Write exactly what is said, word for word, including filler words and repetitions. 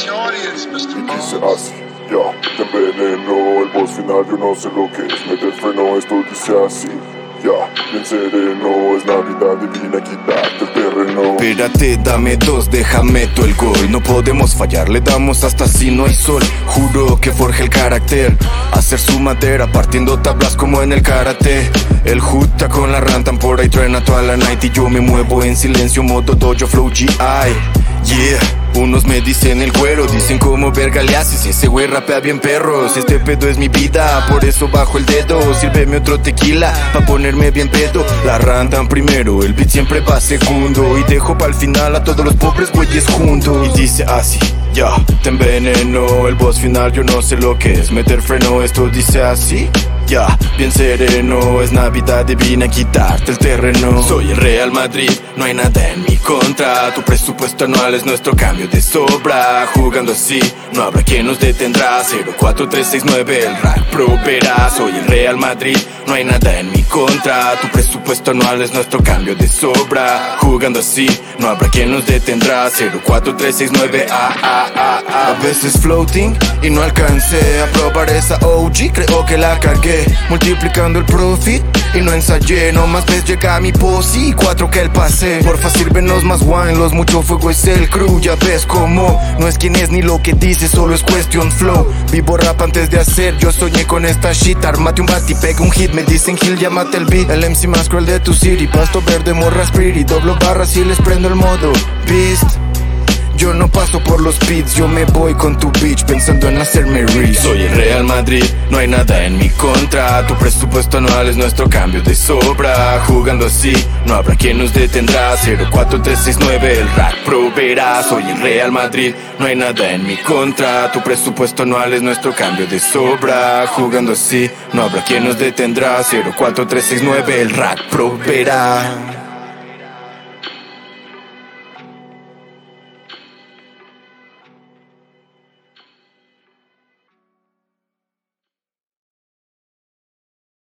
Y dice así, ya, te enveneno. El boss final yo no sé lo que es. Mete el freno, esto dice así. Ya, bien sereno, es Navidad divina, quitarte el terreno. Espérate, dame dos, déjame todo el gol. No podemos fallar, le damos hasta si no hay sol. Juro que forja el carácter, hacer su madera partiendo tablas como en el karate. El juta con la rantan por ahí truena toda la night. Y yo me muevo en silencio, modo dojo flow G I. Yeah, unos me dicen el güero, dicen como verga le haces, ese güey rapea bien perros. Este pedo es mi vida, por eso bajo el dedo. Sírveme otro tequila, pa' ponerme bien pedo. La rantan primero, el beat siempre va segundo. Y dejo pa'l final a todos los pobres güeyes juntos. Y dice así, ya, te enveneno. El boss final yo no sé lo que es meter freno, esto dice así. Ya, bien sereno, es Navidad divina, quitarte el terreno. Soy el Real Madrid, no hay nada en mi contra. Tu presupuesto anual es nuestro cambio de sobra. Jugando así, no habrá quien nos detendrá. Cero cuatro tres seis nueve, el rap pro verá. Soy el Real Madrid, no hay nada en mi contra. Tu presupuesto anual es nuestro cambio de sobra. Jugando así, no habrá quien nos detendrá. Cero cuatro tres seis nueve, ah, ah, ah, ah. A veces floating y no alcancé a probar esa O G, creo que la cargué. Multiplicando el profit y no ensayé. Nomás ves llega mi posi, cuatro que el pase. Porfa sírvenos más wine, los mucho fuego es el crew. Ya ves cómo, no es quien es ni lo que dice, solo es cuestión flow. Vivo rap antes de hacer, yo soñé con esta shit. Armate un bat y pega un hit, me dicen Gil, llámate el beat. El M C más cruel de tu city, pasto verde, morras pretty. Doblo barras y les prendo el modo beast. Yo no paso por los pits, yo me voy con tu bitch pensando en hacerme rich. Soy el Real Madrid, no hay nada en mi contra. Tu presupuesto anual es nuestro cambio de sobra. Jugando así, no habrá quien nos detendrá. Cero cuatro tres seis nueve, el rap pro verá. Soy el Real Madrid, no hay nada en mi contra. Tu presupuesto anual es nuestro cambio de sobra. Jugando así, no habrá quien nos detendrá. Cero cuatro tres seis nueve, el rap pro verá.